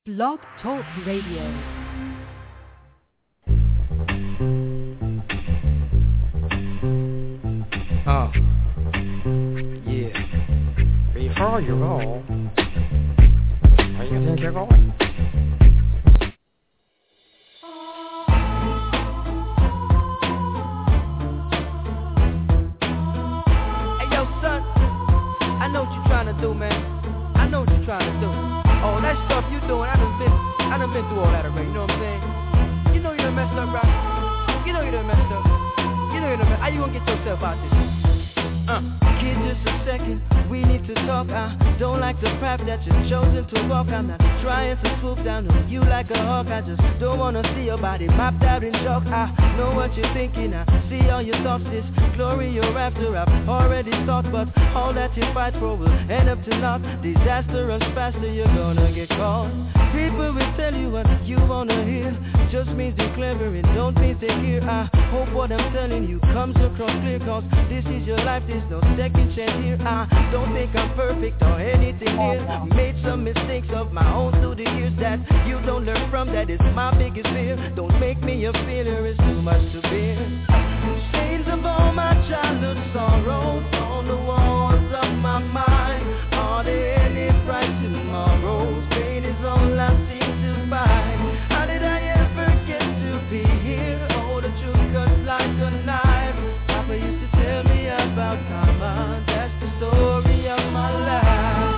Blog Talk Radio. Yeah. Before you go, where you think you're going? Hey, yo, son, I know what you're trying to do, man. I know what you're trying to do. Oh, that stuff you doing, I done been through all that already, you know what I'm saying? You know you done messed up, right? You know you done messed up. You know you done messed up. How you gonna get yourself out this? Kid, just a second, we need to talk. I don't like the path that you've chosen to walk. I'm not trying to swoop down on you like a hawk. I just don't wanna see your body mapped out in chalk. I know what you're thinking, I see all your thoughts. This glory you're after, I've already thought. But all that you fight for will end up to naught. Disastrous faster, you're gonna get caught. People will tell you what you wanna hear. Just means they're clever and don't mean they care. I hope what I'm telling you comes across clear, cause this is your life, there's no second chance here. I don't think I'm perfect or anything here. Made some mistakes of my own through the years that you don't learn from. That is my biggest fear. Don't make me a failure, it's too much to bear. Stains of all my childhood sorrows on the walls of my mind. Are there any bright tomorrows? Pain is all I seem to find. How did I ever get to be here? Oh, the truth cuts like a knife. Papa used to tell me about karma. That's the story of my life.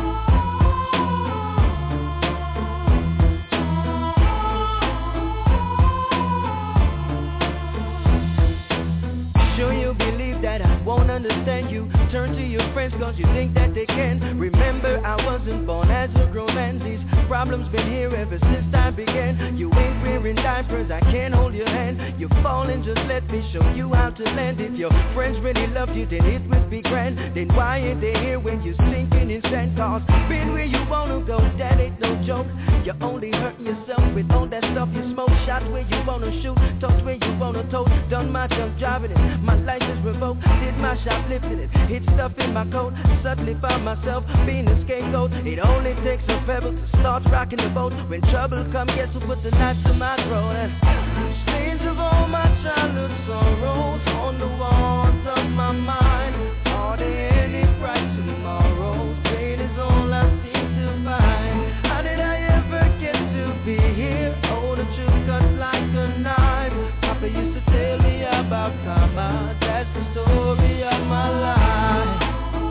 Sure you believe that I won't understand you. Turn to your friends cause you think that they can. Remember I wasn't born as a grown man. These problems been here ever since time began. You ain't wearing diapers, I can't hold your hand. You're falling, just let me show you how to land. If your friends really loved you, then it would be grand. Then why ain't they here when you're sinking in sand? Cause been where you wanna go, that ain't no joke. You're only hurting yourself with all that stuff you smoke. Shots where you wanna shoot, talks where you wanna tote. Done my junk driving it, my license revoked. Did my shoplifting it, hid stuff in my coat. Suddenly found myself being a scapegoat. It only takes a pebble to start rocking the boat. When trouble comes, guess who put the knife to my throat? And stains of all my childhood sorrows on the walls of my mind. Are there any bright tomorrows? Pain is all I seem to find. How did I ever get to be here? Oh, the truth cuts like a knife. Papa used to tell me about karma. That's the story of my life.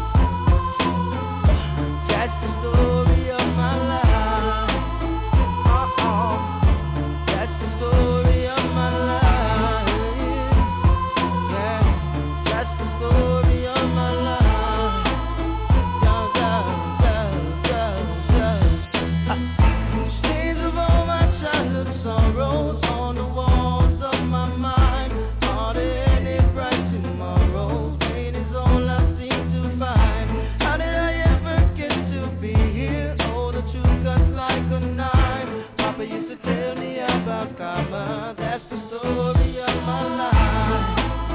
That's the story of my life. That's the story of my life. Yeah, that's the story of my life. Stains of all my childhood sorrows on the walls of my mind. Are there any bright tomorrows? Pain is all I seem to find. How did I ever get to be here? Oh, the truth cuts like a knife. Papa used to tell me about karma. That's the story of my life.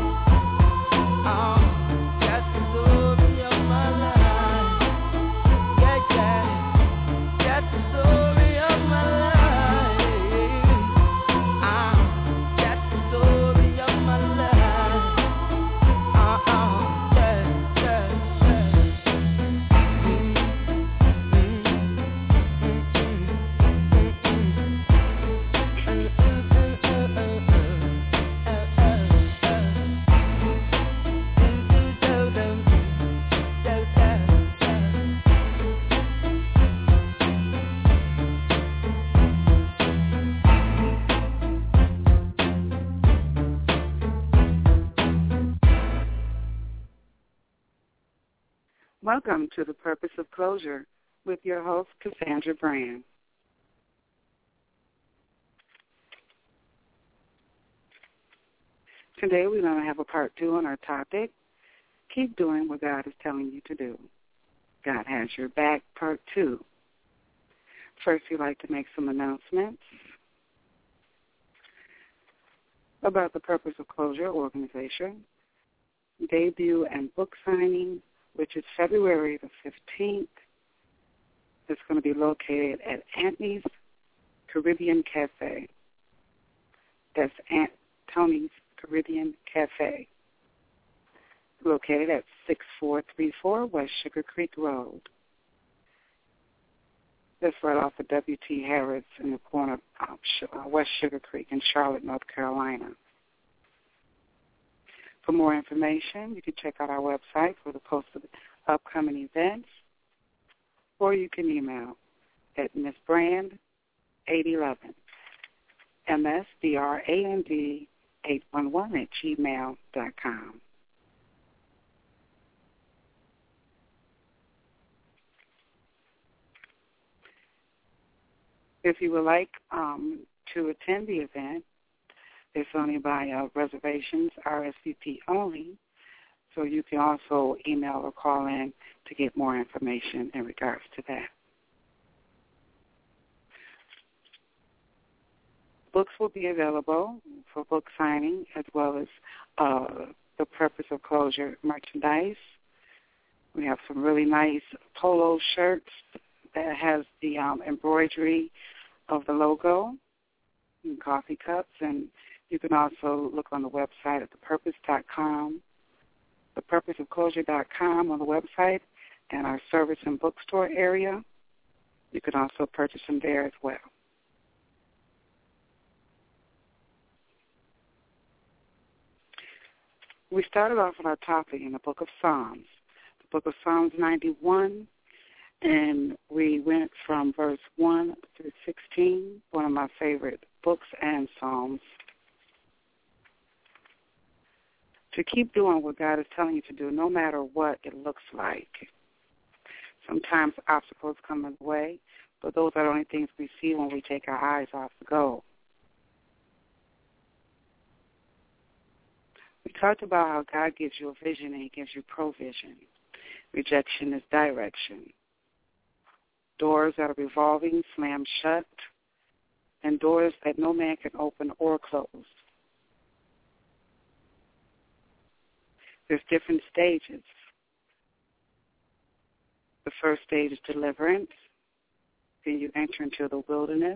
That's the story of my life. Yeah, yeah. That's the story of my life. That's the story of my life. Yeah, Welcome to The Purpose of Closure with your host, Cassandra Brand. Today we're going to have a part 2 on our topic, Keep Doing What God is Telling You to Do. God Has Your Back, part 2. First, we'd like to make some announcements about the Purpose of Closure organization, debut and book signing, which is February the 15th. The It's going to be located at Anthony's Caribbean Cafe. That's Tony's Caribbean Cafe, located at 6434 West Sugar Creek Road. That's right off of W.T. Harris in the corner of West Sugar Creek in Charlotte, North Carolina. For more information, you can check out our website for the post of upcoming events, or you can email at MissBrand811, MSBRAND811@gmail.com. If you would like to attend the event, it's only by reservations, RSVP only, so you can also email or call in to get more information in regards to that. Books will be available for book signing, as well as the Purpose of Closure merchandise. We have some really nice polo shirts that has the embroidery of the logo and coffee cups, and you can also look on the website at thepurpose.com, thepurposeofclosure.com on the website, and our service and bookstore area. You can also purchase them there as well. We started off with our topic in the book of Psalms, the book of Psalms 91, and we went from verse 1 through 16, one of my favorite books and Psalms. To keep doing what God is telling you to do, no matter what it looks like. Sometimes obstacles come in the way, but those are the only things we see when we take our eyes off the goal. We talked about how God gives you a vision and He gives you provision. Rejection is direction. Doors that are revolving, slam shut, and doors that no man can open or close. There's different stages. The first stage is deliverance. Then you enter into the wilderness.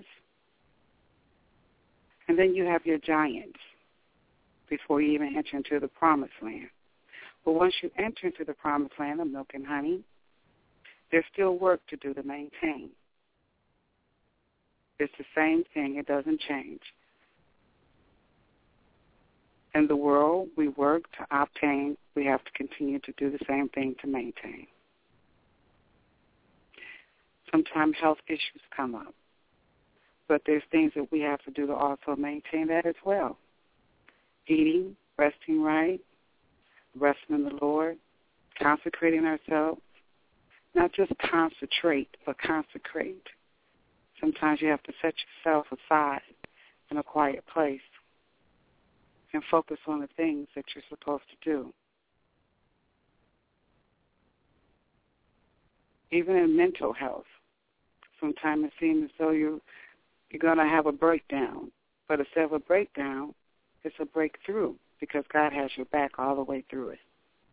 And then you have your giants before you even enter into the promised land. But once you enter into the promised land of milk and honey, there's still work to do to maintain. It's the same thing. It doesn't change. In the world, we work to obtain. We have to continue to do the same thing to maintain. Sometimes health issues come up, but there's things that we have to do to also maintain that as well. Eating, resting right, resting in the Lord, consecrating ourselves. Not just concentrate, but consecrate. Sometimes you have to set yourself aside in a quiet place and focus on the things that you're supposed to do. Even in mental health, sometimes it seems as though you're going to have a breakdown. But instead of a breakdown, it's a breakthrough because God has your back all the way through it.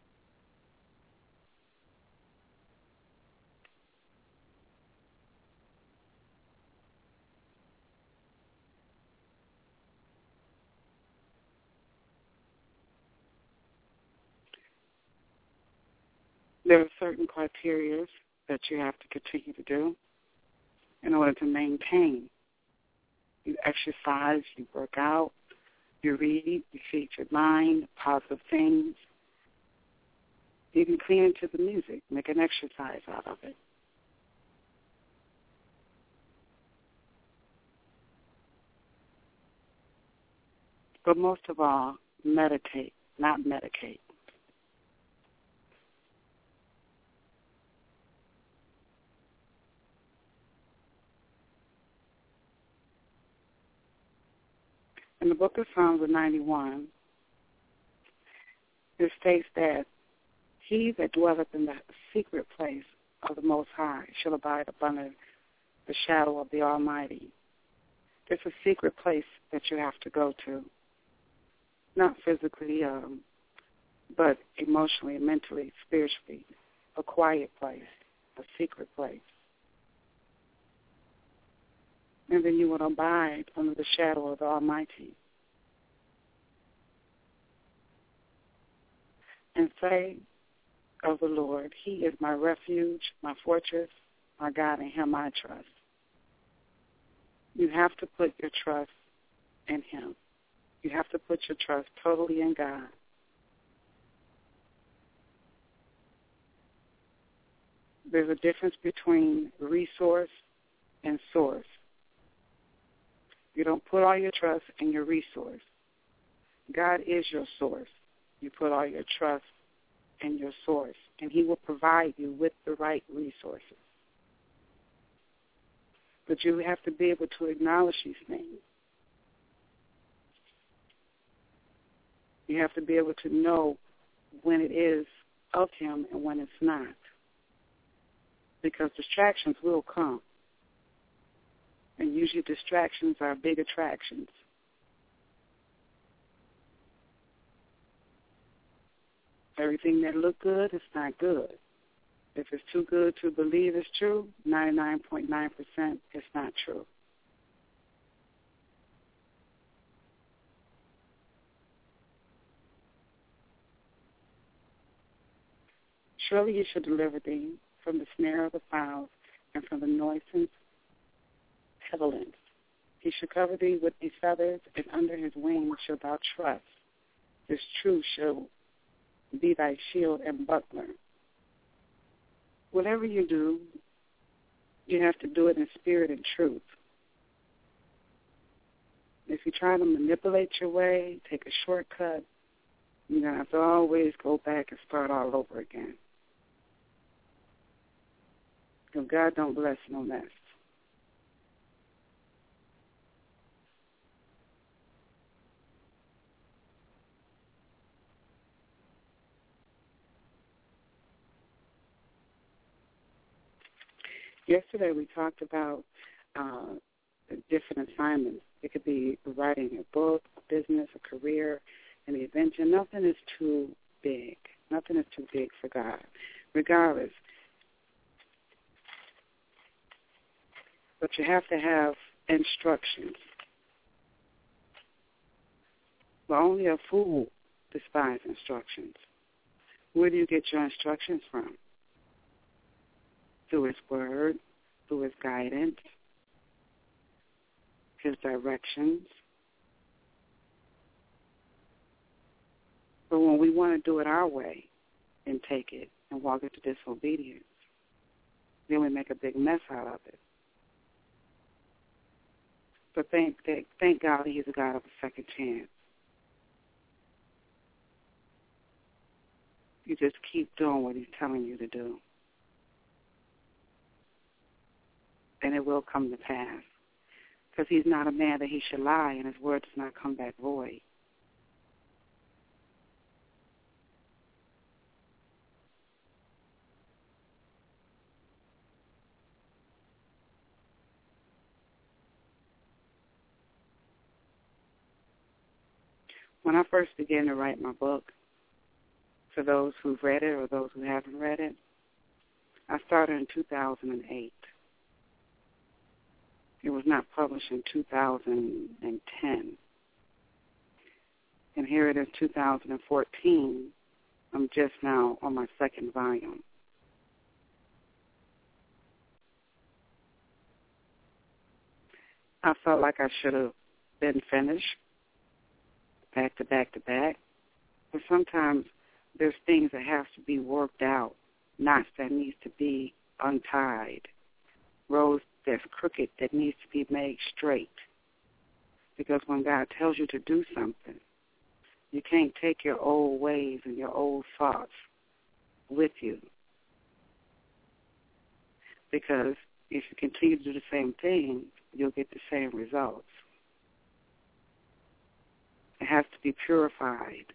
There are certain criteria that you have to continue to do in order to maintain. You exercise, you work out, you read, you feed your mind, positive things. You can clean into the music, make an exercise out of it. But most of all, meditate, not medicate. In the book of Psalms 91, it states that he that dwelleth in the secret place of the Most High shall abide under the shadow of the Almighty. There's a secret place that you have to go to, not physically, but emotionally, mentally, spiritually, a quiet place, a secret place. and then you will abide under the shadow of the Almighty. And say of the Lord, He is my refuge, my fortress, my God, in Him I trust. You have to put your trust in Him. You have to put your trust totally in God. There's a difference between resource and source. You don't put all your trust in your resource. God is your source. You put all your trust in your source, and He will provide you with the right resources. But you have to be able to acknowledge these things. You have to be able to know when it is of Him and when it's not. Because distractions will come. And usually distractions are big attractions. Everything that look good is not good. If it's too good to believe it's true, 99.9% it's not true. Surely He shall deliver thee from the snare of the fowls and from the noisome pestilence. He shall cover thee with His feathers, and under His wings shalt thou trust. His truth shall be thy shield and buckler. Whatever you do, you have to do it in spirit and truth. If you try to manipulate your way, take a shortcut, you're going to have to always go back and start all over again. Because God don't bless no mess. Yesterday we talked about different assignments. It could be writing a book, a business, a career, an adventure. Nothing is too big. Nothing is too big for God, regardless. But you have to have instructions. But only a fool despises instructions. Where do you get your instructions from? Through His Word, through His guidance, His directions. But when we want to do it our way and take it and walk into disobedience, then we make a big mess out of it. But thank God He's a God of a second chance. You just keep doing what He's telling you to do. And it will come to pass. Because He's not a man that He should lie, and His word does not come back void. When I first began to write my book, for those who've read it or those who haven't read it, I started in 2008. It was not published in 2010. And here it is, 2014. I'm just now on my second volume. I felt like I should have been finished back to back to back. But sometimes there's things that have to be worked out, knots that needs to be untied, roads that's crooked that needs to be made straight. Because when God tells you to do something, you can't take your old ways and your old thoughts with you. Because if you continue to do the same thing, you'll get the same results. It has to be purified,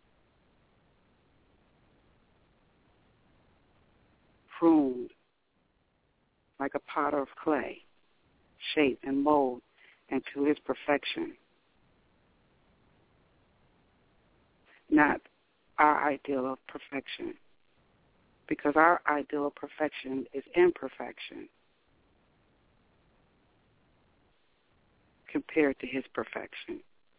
pruned, like a potter of clay, shaped and mold into His perfection. Not our ideal of perfection, because our ideal of perfection is imperfection. compared to his perfection.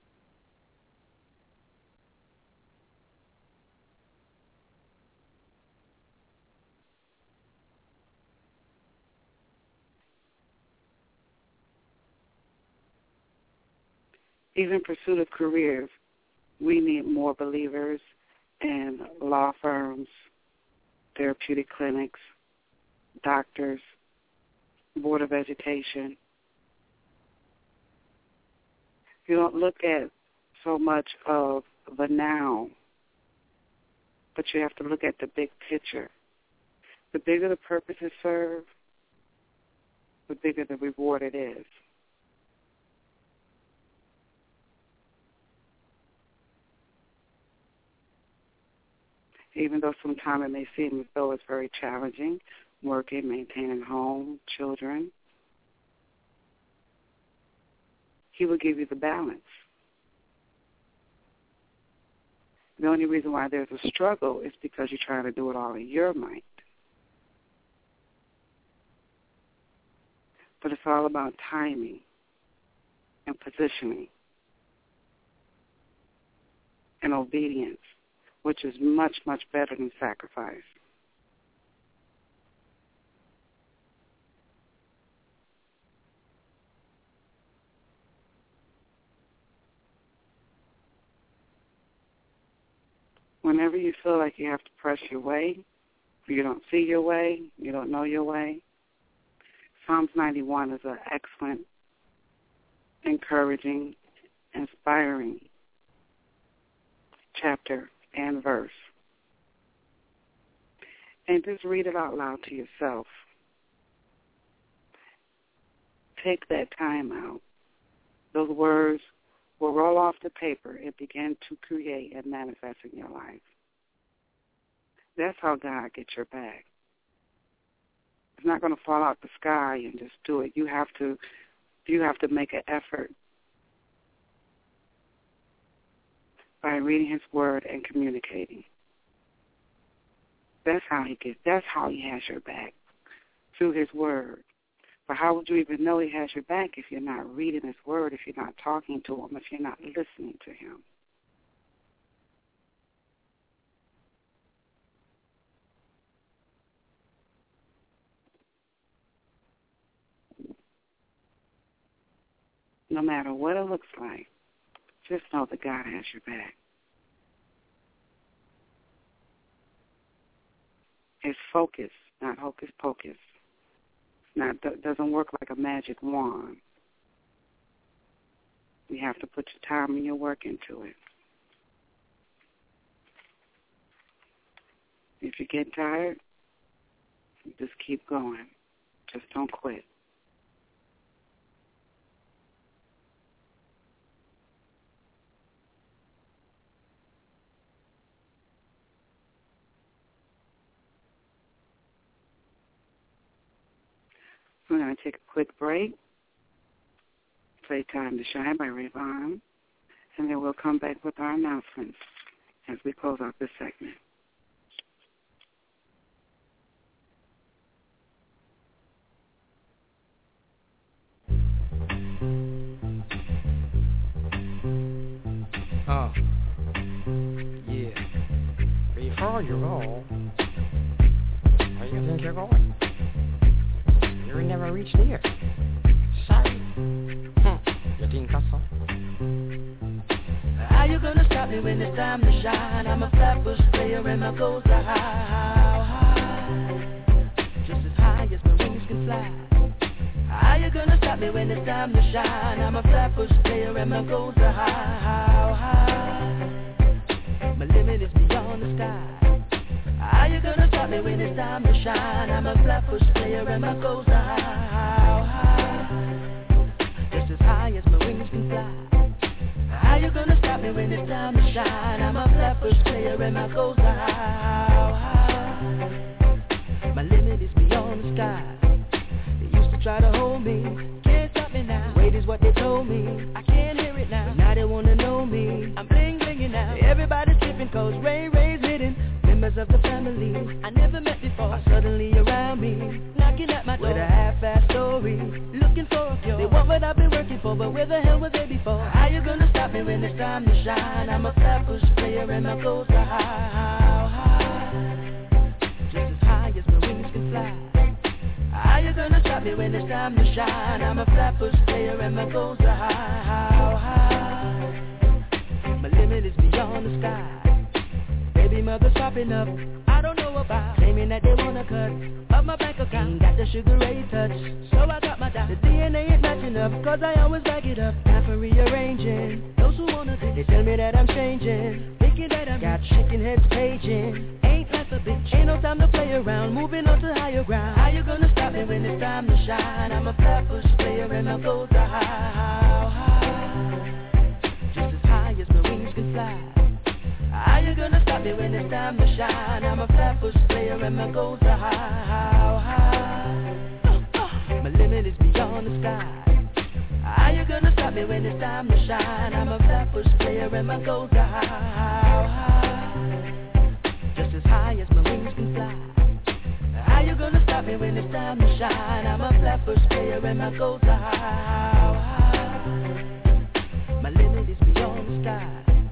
Even in pursuit of careers, we need more believers in law firms, therapeutic clinics, doctors, Board of Education. You don't look at so much of the now, but you have to look at the big picture. The bigger the purpose is served, the bigger the reward it is. Even though sometimes it may seem as though it's very challenging, working, maintaining home, children, he will give you the balance. The only reason why there's a struggle is because you're trying to do it all in your might. But it's all about timing and positioning and obedience, which is much, much better than sacrifice. Whenever you feel like you have to press your way, or you don't see your way, you don't know your way, Psalms 91 is an excellent, encouraging, inspiring chapter and verse. And just read it out loud to yourself. Take that time out. Those words will roll off the paper and begin to create and manifest in your life. That's how God gets your back. It's not going to fall out the sky and just do it. You have to make an effort by reading his word and communicating. That's how he has your back, through his word. But how would you even know he has your back if you're not reading his word, if you're not talking to him, if you're not listening to him? No matter what it looks like, just know that God has your back. It's focus, not hocus pocus. Doesn't work like a magic wand. You have to put your time and your work into it. If you get tired, you just keep going. Just don't quit. We're going to take a quick break, play Time to Shine by Rayvon, and then we'll come back with our announcements as we close out this segment. Yeah. Before you go, where you think you're going? You never reach there. Sorry. You think that's so? How you gonna stop me when it's time to shine? I'm a flatbush player and my goals are high. Just as high as my wings can fly. How you gonna stop me when it's time to shine? I'm a flatbush player and my goals are high. My limit is beyond the sky. How you gonna stop me when it's time to shine? I'm a flatbush player and my goals are high. Just as high as my wings can fly. How you gonna stop me when it's time to shine? I'm a flatbush player and my goals are high. My limit is beyond the sky. They used to try to hold me, can't stop me now. Wait is what they told me, I can't hear it now. But now they wanna know me, I'm bling blinging now. Everybody's tripping cause Ray's hidden. Members of the family I never met before are suddenly around me, knocking at my door with a half-assed story, looking for a cure. They want what I've been working for, know, but where the hell were they before? How you gonna stop me when it's time to shine? I'm a flatbush player and my goals are high, just as high as my wings can fly. How you gonna stop me when it's time to shine? I'm a flatbush player and my goals are high. My limit is beyond the sky. Baby mother's popping up, I don't know about, claiming that they wanna cut up my bank account. Ain't got the Sugar Ray touch, so I got my doubt. The DNA ain't matching up, cause I always back it up. Time for rearranging, those who wanna do, they tell me that I'm changing, thinking that I'm got chicken heads paging. Ain't life a bitch, ain't no time to play around, moving on to higher ground. How you gonna stop me when it's time to shine? I'm a flatbush player and my goals are high, just as high as my wings can fly. How you gonna stop me when it's time to shine? I'm a flatbush player and my goals are high. My limit is beyond the sky. How you gonna stop me when it's time to shine? I'm a flatbush player and my goals are high, just as high as my wings can fly. How you gonna stop me when it's time to shine? I'm a flatbush player and my goals are high. My limit is beyond the sky.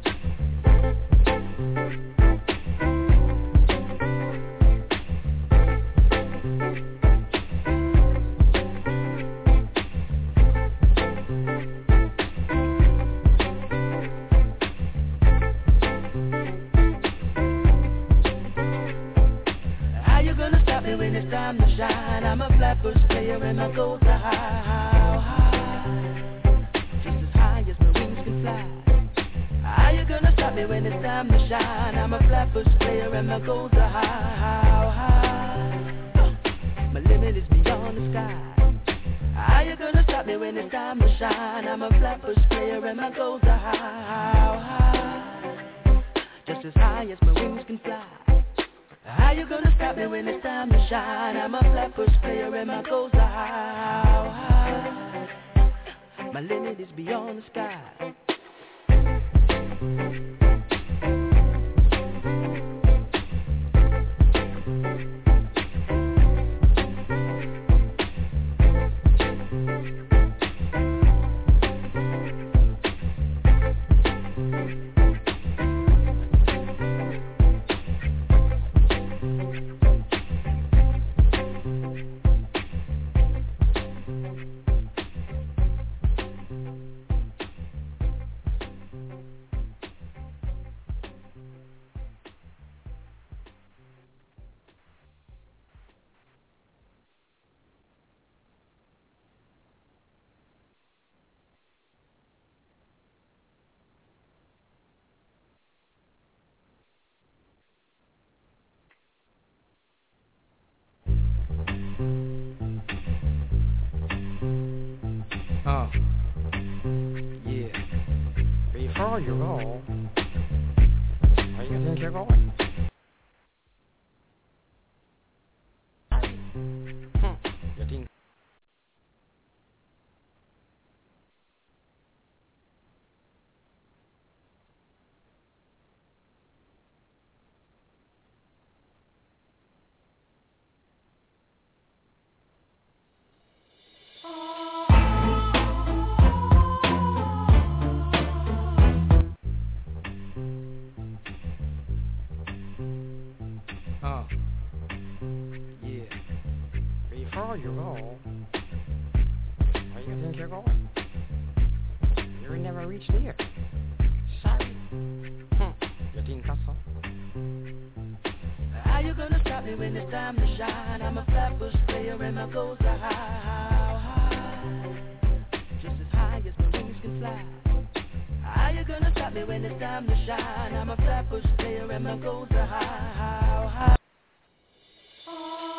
When it's time to shine, I'm a flatbush player and my goals are high, just as high as my wings can fly. How you gonna stop me when it's time to shine? I'm a flatbush player and my goals are high. My limit is beyond the sky. How you gonna stop me when it's time to shine? I'm a flatbush player and my goals are high, just as high as my wings can fly. How you gonna stop me when it's time to shine? I'm a flatbush player and my goals are high. My limit is beyond the sky. Before you go, where you think you're going? You think? Before you go, where you think you're going? You never reach there. Sorry. You think that's so? How you gonna stop me when it's time to shine? I'm a flatbush player and my goals are high, just as high as my wings can fly. How you gonna stop me when it's time to shine? I'm a flatbush player and my goals are high.